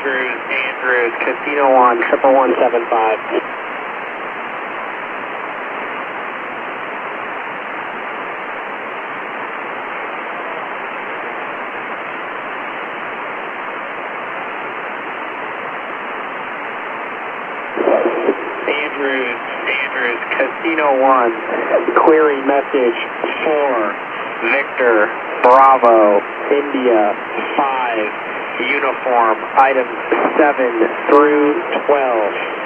Andrews, Casino 1, 11175. Andrews, Casino 1, query message 4, Victor, Bravo, India, 5, uniform, items 7 through 12.